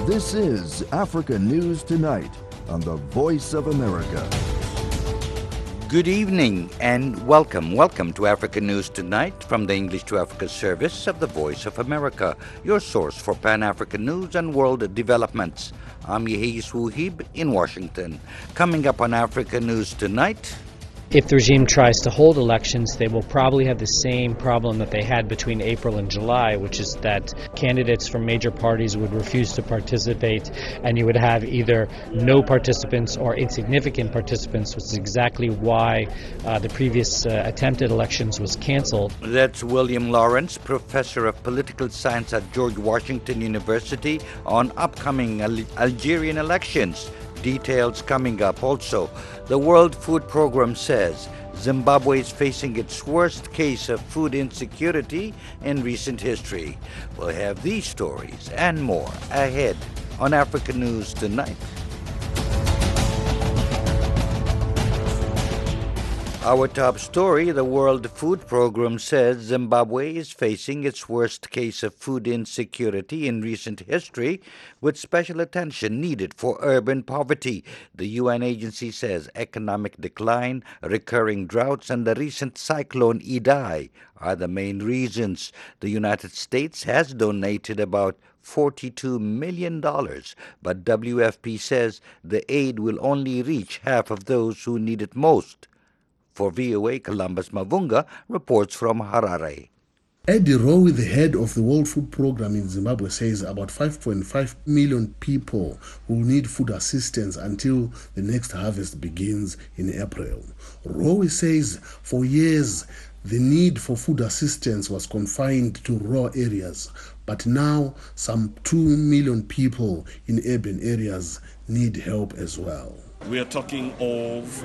This is Africa News Tonight on the Voice of America. Good evening and welcome. Welcome to Africa News Tonight from the English to Africa service of the Voice of America, your source for Pan-African news and world developments. I'm Yehis Wuhib in Washington. Coming up on Africa News Tonight. If the regime tries to hold elections, they will probably have the same problem that they had between April and July, which is that candidates from major parties would refuse to participate, and you would have either no participants or insignificant participants, which is exactly why the previous attempted elections was canceled. That's William Lawrence, professor of political science at George Washington University, on upcoming Algerian elections. Details coming up. Also, the World Food Programme says Zimbabwe is facing its worst case of food insecurity in recent history. We'll have these stories and more ahead on Africa News Tonight. Our top story, the World Food Programme says Zimbabwe is facing its worst case of food insecurity in recent history, with special attention needed for urban poverty. The UN agency says economic decline, recurring droughts, and the recent cyclone Idai are the main reasons. The United States has donated about $42 million, but WFP says the aid will only reach half of those who need it most. For VOA, Columbus Mavunga reports from Harare. Eddie Rowe, the head of the World Food Programme in Zimbabwe, says about 5.5 million people will need food assistance until the next harvest begins in April. Rowe says for years the need for food assistance was confined to rural areas, but now some 2 million people in urban areas need help as well. We are talking of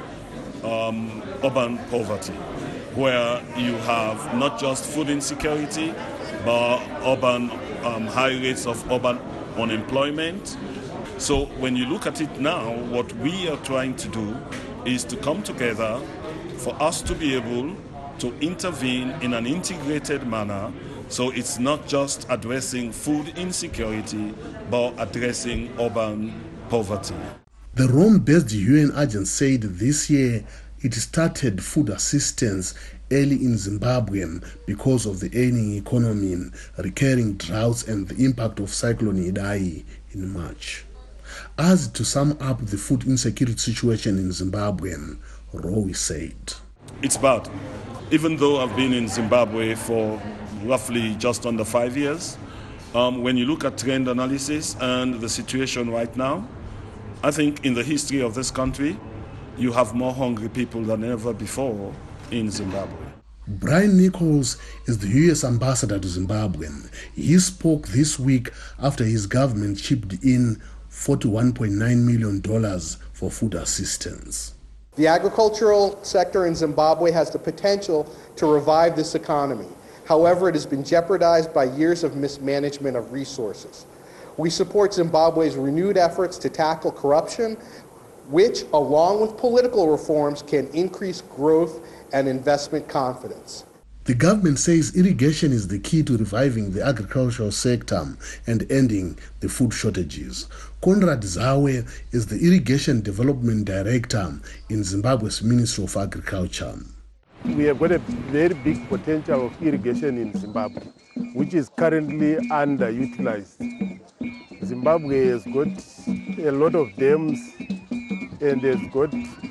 urban poverty, where you have not just food insecurity, but urban high rates of urban unemployment. So when you look at it now, what we are trying to do is to come together for us to be able to intervene in an integrated manner. So it's not just addressing food insecurity, but addressing urban poverty. The Rome-based UN agency said this year it started food assistance early in Zimbabwe because of the ailing economy, recurring droughts, and the impact of Cyclone Idai in March. As to sum up the food insecurity situation in Zimbabwe, Rowe said, "It's bad. Even though I've been in Zimbabwe for roughly just under 5 years, when you look at trend analysis and the situation right now, I think in the history of this country, you have more hungry people than ever before in Zimbabwe." Brian Nichols is the U.S. ambassador to Zimbabwe. He spoke this week after his government chipped in $41.9 million for food assistance. The agricultural sector in Zimbabwe has the potential to revive this economy. However, it has been jeopardized by years of mismanagement of resources. We support Zimbabwe's renewed efforts to tackle corruption, which, along with political reforms, can increase growth and investment confidence. The government says irrigation is the key to reviving the agricultural sector and ending the food shortages. Conrad Zawe is the Irrigation Development Director in Zimbabwe's Ministry of Agriculture. We have got a very big potential of irrigation in Zimbabwe, which is currently underutilized. Zimbabwe has got a lot of dams and has got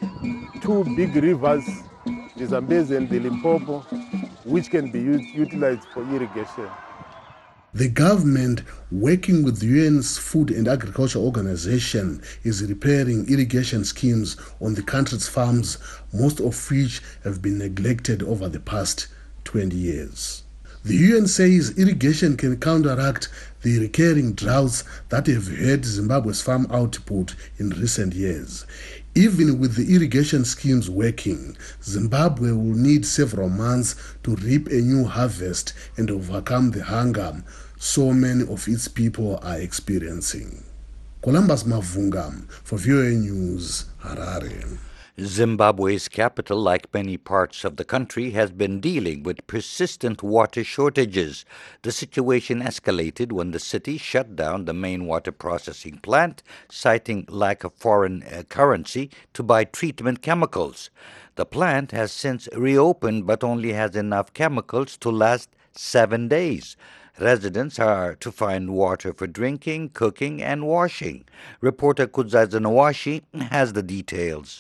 2 big rivers, the Zambezi and the Limpopo, which can be utilized for irrigation. The government, working with the UN's Food and Agriculture Organization, is repairing irrigation schemes on the country's farms, most of which have been neglected over the past 20 years. The UN says irrigation can counteract the recurring droughts that have hurt Zimbabwe's farm output in recent years. Even with the irrigation schemes working, Zimbabwe will need several months to reap a new harvest and overcome the hunger so many of its people are experiencing. Columbus Mavunga for VOA News, Harare. Zimbabwe's capital, like many parts of the country, has been dealing with persistent water shortages. The situation escalated when the city shut down the main water processing plant, citing lack of foreign currency to buy treatment chemicals. The plant has since reopened but only has enough chemicals to last 7 days. Residents are to find water for drinking, cooking, and washing. Reporter Kudzaisa Nawashi has the details.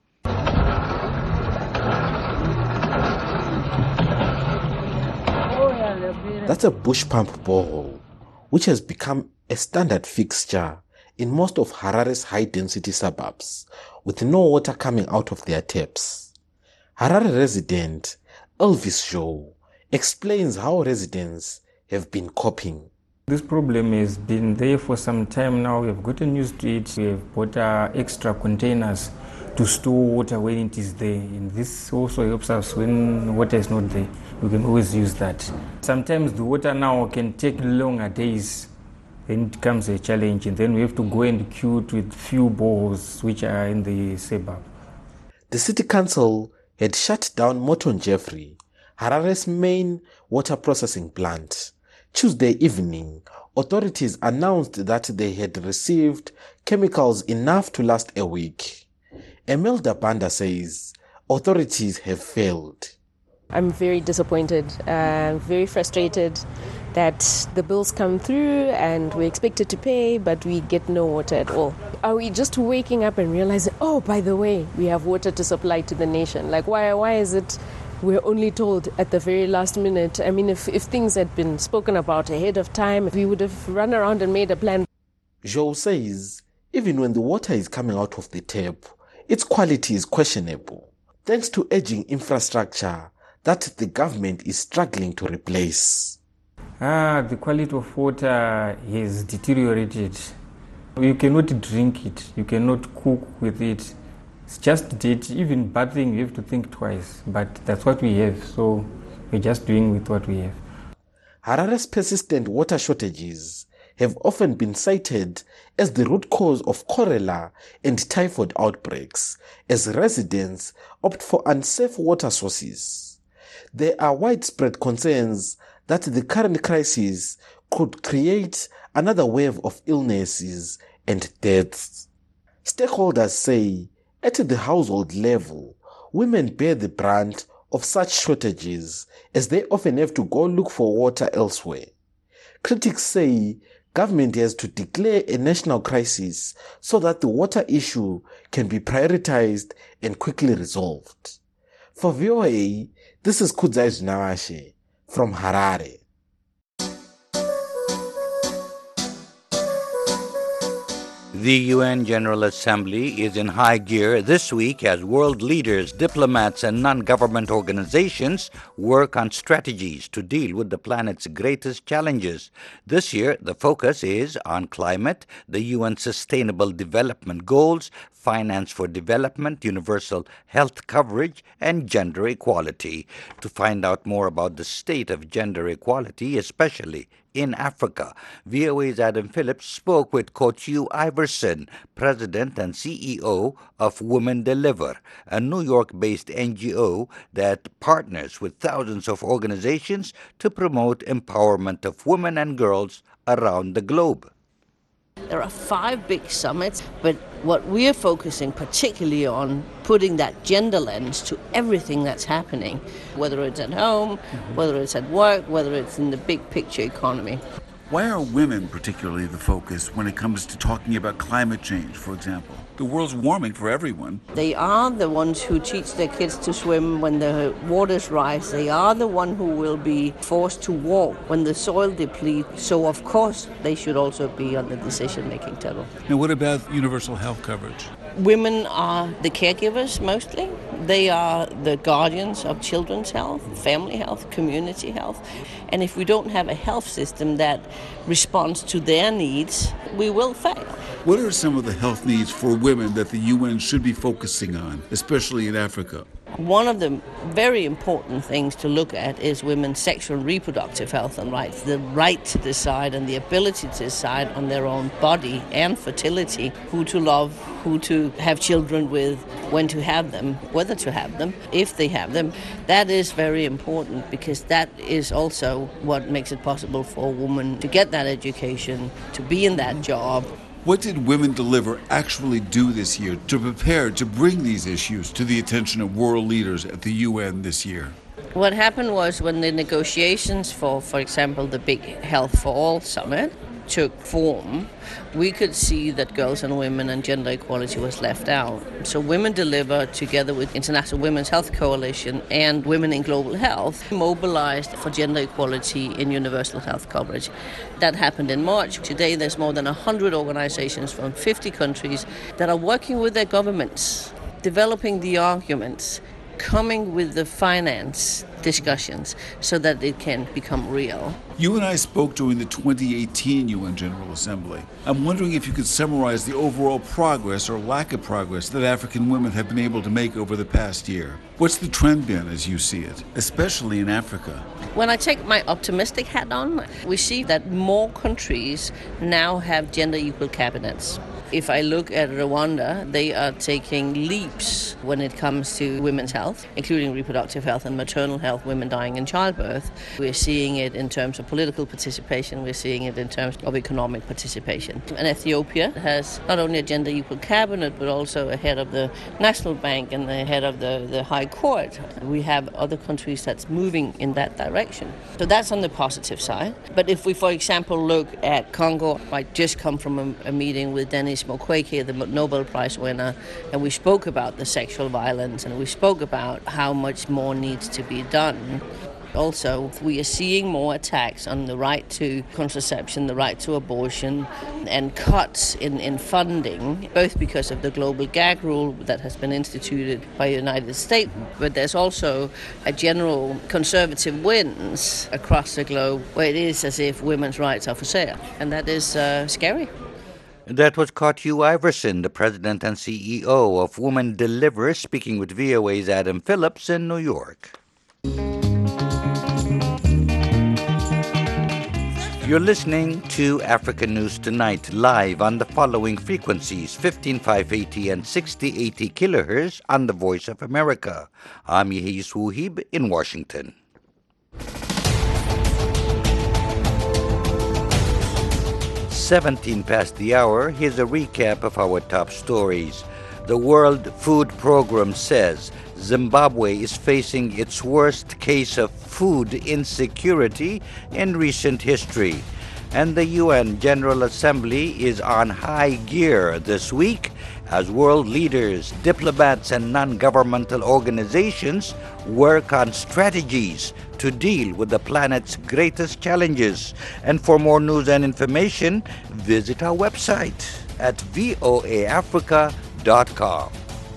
That's a bush pump borehole, which has become a standard fixture in most of Harare's high-density suburbs, with no water coming out of their taps. Harare resident Elvis Joe explains how residents have been coping. This problem has been there for some time now. We have gotten used to it. We have bought extra containers to store water when it is there. And this also helps us when water is not there. We can always use that. Sometimes the water now can take longer days. Then it becomes a challenge. And then we have to go and queue with few boreholes which are in the suburb. The city council had shut down Morton Jeffrey, Harare's main water processing plant. Tuesday evening, authorities announced that they had received chemicals enough to last a week. Emelda Banda says authorities have failed. I'm very disappointed, very frustrated that the bills come through and we're expected to pay, but we get no water at all. Are we just waking up and realizing, oh, by the way, we have water to supply to the nation? Like, why is it we're only told at the very last minute? I mean, if things had been spoken about ahead of time, we would have run around and made a plan. Joe says even when the water is coming out of the tap, its quality is questionable, thanks to aging infrastructure that the government is struggling to replace. The quality of water has deteriorated. You cannot drink it, you cannot cook with it. It's just dirty. Even bathing, you have to think twice. But that's what we have, so we're just doing with what we have. Harare's persistent water shortages have often been cited as the root cause of cholera and typhoid outbreaks, as residents opt for unsafe water sources. There are widespread concerns that the current crisis could create another wave of illnesses and deaths. Stakeholders say at the household level, women bear the brunt of such shortages as they often have to go look for water elsewhere. Critics say government has to declare a national crisis so that the water issue can be prioritized and quickly resolved. For VOA, this is Kudzaisa Nawashi from Harare. The UN General Assembly is in high gear this week as world leaders, diplomats, and non-government organizations work on strategies to deal with the planet's greatest challenges. This year, the focus is on climate, the UN Sustainable Development Goals, finance for development, universal health coverage, and gender equality. To find out more about the state of gender equality, especially in Africa, VOA's Adam Phillips spoke with Kochiu Iverson, President and CEO of Women Deliver, a New York-based NGO that partners with thousands of organizations to promote empowerment of women and girls around the globe. There are 5 big summits, but what we're focusing particularly on, putting that gender lens to everything that's happening, whether it's at home, whether it's at work, whether it's in the big picture economy. Why are women particularly the focus when it comes to talking about climate change, for example? The world's warming for everyone. They are the ones who teach their kids to swim when the waters rise. They are the one who will be forced to walk when the soil depletes. So, of course, they should also be on the decision-making table. Now, what about universal health coverage? Women are the caregivers mostly. They are the guardians of children's health, family health, community health. And if we don't have a health system that responds to their needs, we will fail. What are some of the health needs for women that the UN should be focusing on, especially in Africa? One of the very important things to look at is women's sexual and reproductive health and rights, the right to decide and the ability to decide on their own body and fertility, who to love, who to have children with, when to have them, whether to have them, if they have them. That is very important because that is also what makes it possible for a woman to get that education, to be in that job. What did Women Deliver actually do this year to prepare to bring these issues to the attention of world leaders at the UN this year? What happened was when the negotiations for example, the big Health for All summit took form, we could see that girls and women and gender equality was left out. So Women Deliver, together with International Women's Health Coalition and Women in Global Health, mobilized for gender equality in universal health coverage. That happened in March. Today there's more than 100 organizations from 50 countries that are working with their governments, developing the arguments, coming with the finance discussions so that it can become real. You and I spoke during the 2018 UN General Assembly. I'm wondering if you could summarize the overall progress or lack of progress that African women have been able to make over the past year. What's the trend been as you see it, especially in Africa? When I take my optimistic hat on, we see that more countries now have gender equal cabinets. If I look at Rwanda, they are taking leaps when it comes to women's health, including reproductive health and maternal health, women dying in childbirth. We're seeing it in terms of political participation, we're seeing it in terms of economic participation. And Ethiopia has not only a gender equal cabinet, but also a head of the National Bank and the head of the High Court. We have other countries that's moving in that direction. So that's on the positive side. But if we, for example, look at Congo, I just come from a meeting with Denis Mukwege, the Nobel Prize winner, and we spoke about the sexual violence and we spoke about how much more needs to be done. Also, we are seeing more attacks on the right to contraception, the right to abortion, and cuts in funding, both because of the global gag rule that has been instituted by the United States, but there's also a general conservative winds across the globe where it is as if women's rights are for sale, and that is scary. That was Kotyu Iverson, the president and CEO of Women Deliver, speaking with VOA's Adam Phillips in New York. You're listening to Africa News Tonight, live on the following frequencies, 15580 and 6080 kilohertz on the Voice of America. I'm Yehis Wuhib in Washington. 17 past the hour, here's a recap of our top stories. The World Food Program says Zimbabwe is facing its worst case of food insecurity in recent history. And the UN General Assembly is on high gear this week as world leaders, diplomats, and non-governmental organizations work on strategies to deal with the planet's greatest challenges. And for more news and information, visit our website at voaafrica.com.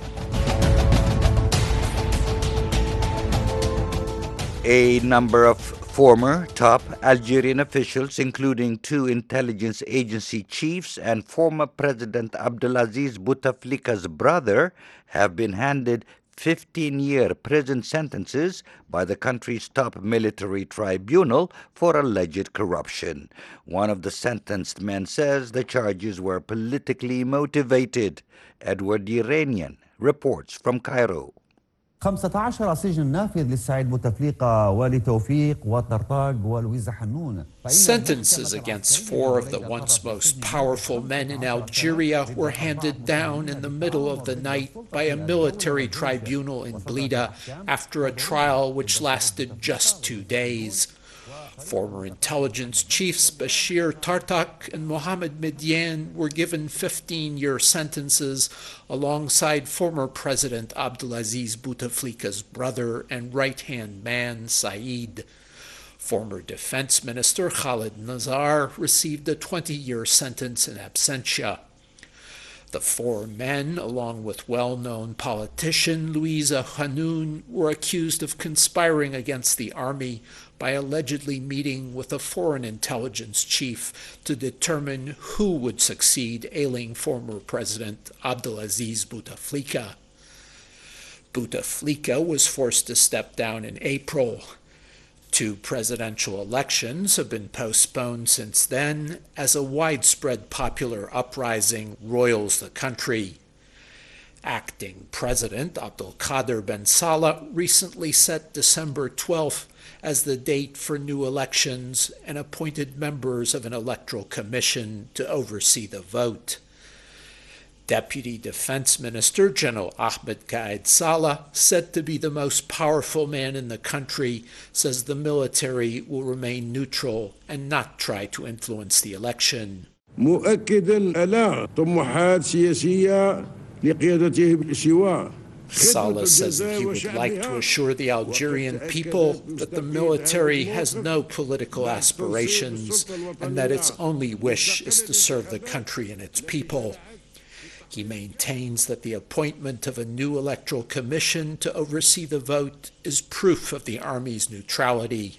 A number of former top Algerian officials, including 2 intelligence agency chiefs and former President Abdelaziz Bouteflika's brother, have been handed 15-year prison sentences by the country's top military tribunal for alleged corruption. One of the sentenced men says the charges were politically motivated. Edward Iranian reports from Cairo. 15 سجن نافذ للسعيد بوتفليقة ولتوفيق وطرطاق ولويز حنون. Sentences against 4 of the once most powerful men in Algeria were handed down in the middle of the night by a military tribunal in Blida after a trial which lasted just 2 days. Former intelligence chiefs Bashir Tartak and Mohamed Mediane were given 15-year sentences alongside former President Abdelaziz Bouteflika's brother and right-hand man Said. Former Defense Minister Khaled Nazar received a 20-year sentence in absentia. The 4 men, along with well-known politician Louisa Hanoun, were accused of conspiring against the army by allegedly meeting with a foreign intelligence chief to determine who would succeed ailing former President Abdelaziz Bouteflika. Bouteflika was forced to step down in April. 2 presidential elections have been postponed since then as a widespread popular uprising roils the country. Acting President Abdelkader Ben Salah recently set December 12th as the date for new elections and appointed members of an electoral commission to oversee the vote. Deputy Defense Minister General Ahmed Gaid Salah, said to be the most powerful man in the country, says the military will remain neutral and not try to influence the election. Salah says that he would like to assure the Algerian people that the military has no political aspirations and that its only wish is to serve the country and its people. He maintains that the appointment of a new electoral commission to oversee the vote is proof of the army's neutrality.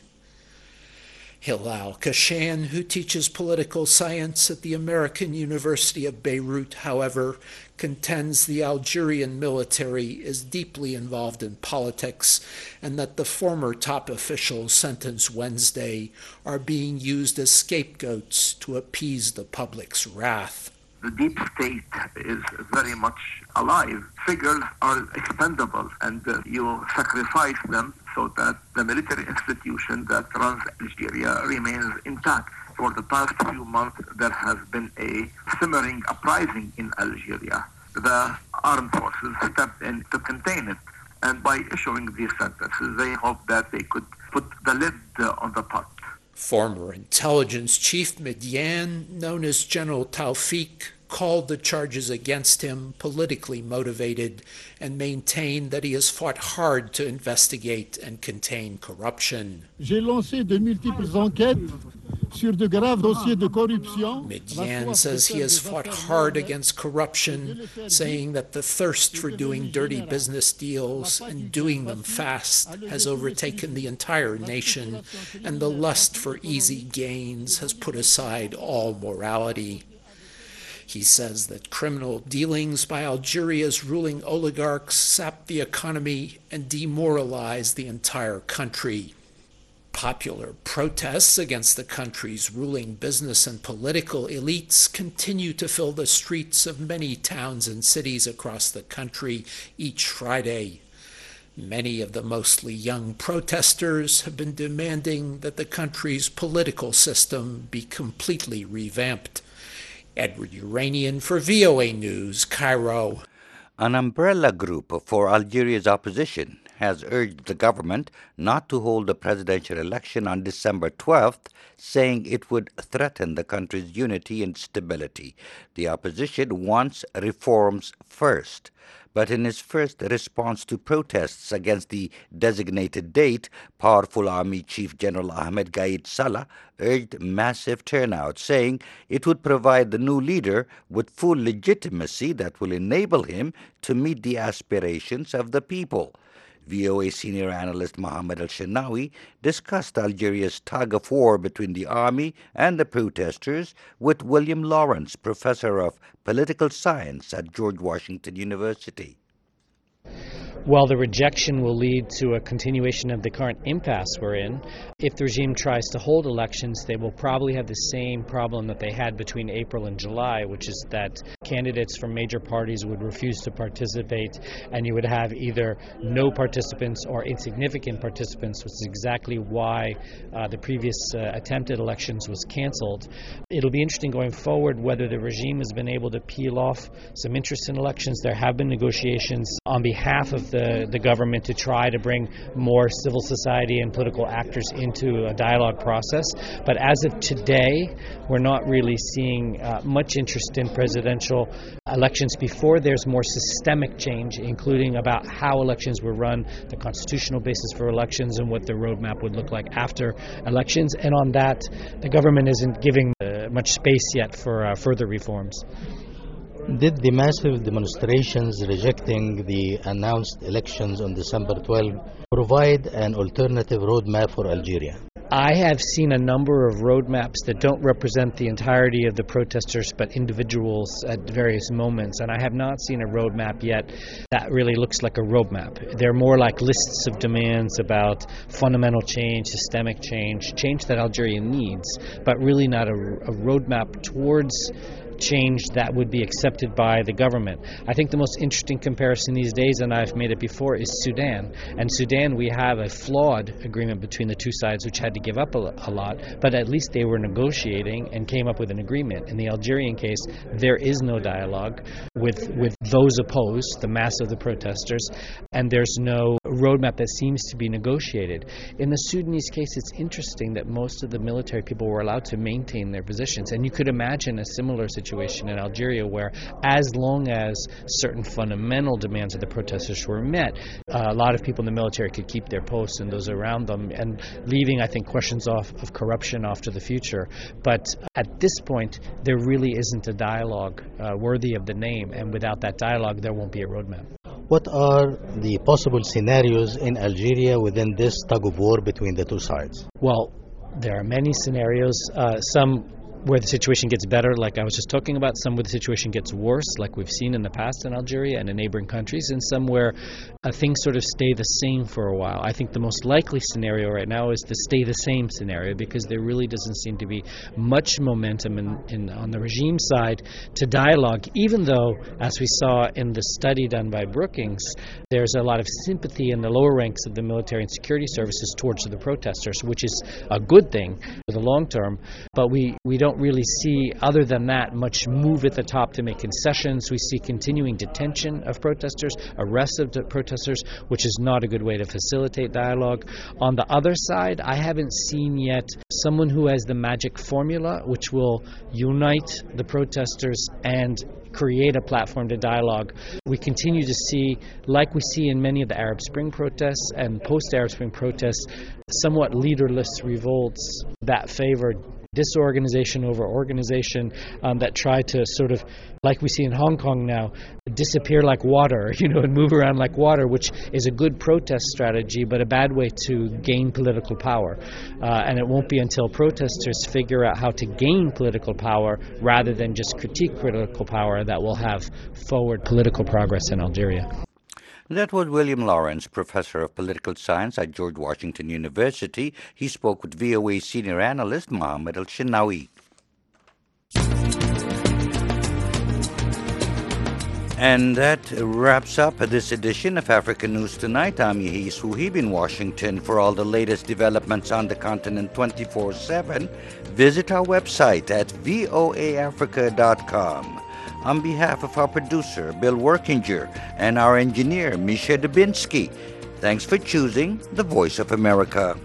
Hilal Kashan, who teaches political science at the American University of Beirut, however, contends the Algerian military is deeply involved in politics and that the former top officials sentenced Wednesday are being used as scapegoats to appease the public's wrath. The deep state is very much alive. Figures are expendable, and you sacrifice them so that the military institution that runs Algeria remains intact. For the past few months, there has been a simmering uprising in Algeria. The armed forces stepped in to contain it, and by issuing these sentences, they hope that they could put the lid on the pot. Former intelligence chief Median, known as General Taufik, called the charges against him politically motivated and maintained that he has fought hard to investigate and contain corruption. J'ai lancé de multiples enquêtes sur de graves dossiers de corruption. Median says he has fought hard against corruption, saying that the thirst for doing dirty business deals and doing them fast has overtaken the entire nation, and the lust for easy gains has put aside all morality. He says that criminal dealings by Algeria's ruling oligarchs sap the economy and demoralize the entire country. Popular protests against the country's ruling business and political elites continue to fill the streets of many towns and cities across the country each Friday. Many of the mostly young protesters have been demanding that the country's political system be completely revamped. Edward Uranian for VOA News, Cairo. An umbrella group for Algeria's opposition has urged the government not to hold a presidential election on December 12th, saying it would threaten the country's unity and stability. The opposition wants reforms first. But in his first response to protests against the designated date, powerful Army Chief General Ahmed Gaid Salah urged massive turnout, saying it would provide the new leader with full legitimacy that will enable him to meet the aspirations of the people. VOA senior analyst Mohammed Al-Shinawi discussed Algeria's tug-of-war between the army and the protesters with William Lawrence, professor of political science at George Washington University. While the rejection will lead to a continuation of the current impasse we're in, if the regime tries to hold elections, they will probably have the same problem that they had between April and July, which is that candidates from major parties would refuse to participate, and you would have either no participants or insignificant participants, which is exactly why the previous attempt at elections was canceled. It'll be interesting going forward whether the regime has been able to peel off some interest in elections. There have been negotiations on behalf of the government to try to bring more civil society and political actors into a dialogue process. But as of today, we're not really seeing much interest in presidential elections before there's more systemic change, including about how elections were run, the constitutional basis for elections, and what the roadmap would look like after elections. And on that, the government isn't giving much space yet for further reforms. Did the massive demonstrations rejecting the announced elections on December 12 provide an alternative roadmap for Algeria? I have seen a number of roadmaps that don't represent the entirety of the protesters, but individuals at various moments, and I have not seen a roadmap yet that really looks like a roadmap. They're more like lists of demands about fundamental change, systemic change that Algeria needs, but really not a roadmap towards change that would be accepted by the government. I think the most interesting comparison these days, and I've made it before, is Sudan. And Sudan, we have a flawed agreement between the two sides, which had to give up a lot, but at least they were negotiating and came up with an agreement. In the Algerian case, there is no dialogue with those opposed, the mass of the protesters, and there's no roadmap that seems to be negotiated. In the Sudanese case, it's interesting that most of the military people were allowed to maintain their positions, and you could imagine a similar situation in Algeria where, as long as certain fundamental demands of the protesters were met, a lot of people in the military could keep their posts and those around them, and leaving, I think, questions of corruption off to the future. But at this point, there really isn't a dialogue worthy of the name, and without that dialogue, there won't be a roadmap. What are the possible scenarios in Algeria within this tug of war between the two sides? Well, there are many scenarios, some where the situation gets better, like I was just talking about, some where the situation gets worse, like we've seen in the past in Algeria and in neighboring countries, and some where things sort of stay the same for a while. I think the most likely scenario right now is the stay the same scenario, because there really doesn't seem to be much momentum on the regime side to dialogue, even though, as we saw in the study done by Brookings, there's a lot of sympathy in the lower ranks of the military and security services towards the protesters, which is a good thing for the long term, but we don't really see, other than that, much move at the top to make concessions. We see continuing detention of protesters, arrest of protesters, which is not a good way to facilitate dialogue. On the other side, I haven't seen yet someone who has the magic formula which will unite the protesters and create a platform to dialogue. We continue to see, like we see in many of the Arab Spring protests and post-Arab Spring protests, somewhat leaderless revolts that favor disorganization over organization, that try to sort of, like we see in Hong Kong now, disappear like water, and move around like water, which is a good protest strategy, but a bad way to gain political power. And it won't be until protesters figure out how to gain political power rather than just critique political power that will have forward political progress in Algeria. That was William Lawrence, professor of political science at George Washington University. He spoke with VOA senior analyst Mohammed Al-Shinawi. And that wraps up this edition of Africa News Tonight. I'm Yahi Suhib in Washington. For all the latest developments on the continent 24/7, visit our website at voaafrica.com. On behalf of our producer, Bill Workinger, and our engineer, Misha Dubinsky, thanks for choosing the Voice of America.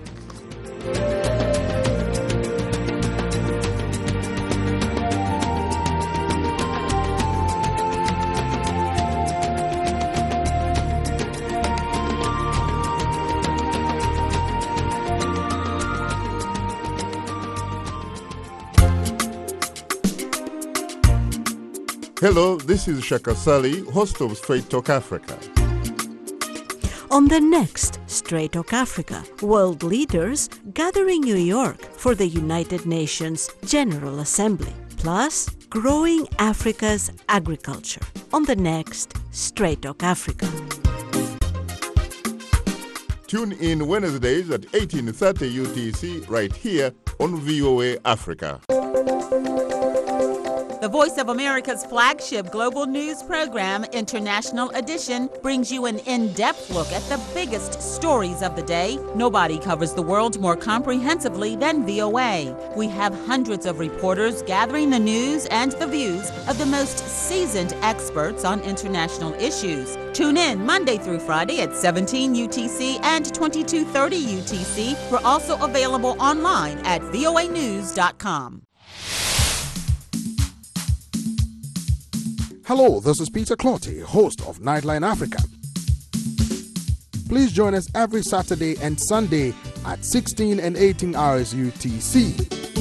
Hello, this is Shaka Sali, host of Straight Talk Africa. On the next Straight Talk Africa, world leaders gather in New York for the United Nations General Assembly, plus growing Africa's agriculture. On the next Straight Talk Africa. Tune in Wednesdays at 18:30 UTC right here on VOA Africa. The Voice of America's flagship global news program, International Edition, brings you an in-depth look at the biggest stories of the day. Nobody covers the world more comprehensively than VOA. We have hundreds of reporters gathering the news and the views of the most seasoned experts on international issues. Tune in Monday through Friday at 17 UTC and 22:30 UTC. We're also available online at voanews.com. Hello, this is Peter Clotty, host of Nightline Africa. Please join us every Saturday and Sunday at 16 and 18 hours UTC.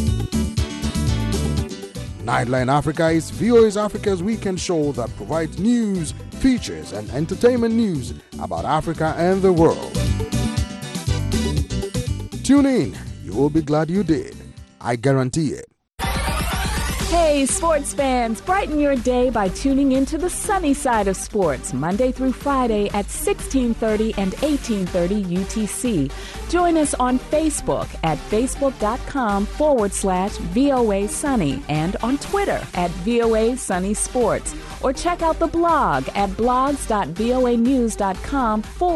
Nightline Africa is VOA Africa's weekend show that provides news, features, and entertainment news about Africa and the world. Tune in. You will be glad you did. I guarantee it. Hey, sports fans, brighten your day by tuning into the sunny side of sports, Monday through Friday at 1630 and 1830 UTC. Join us on Facebook at facebook.com/VOA Sunny and on Twitter at VOA Sunny Sports. Or check out the blog at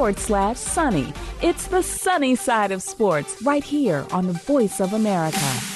blogs.voanews.com/sunny. It's the sunny side of sports right here on the Voice of America.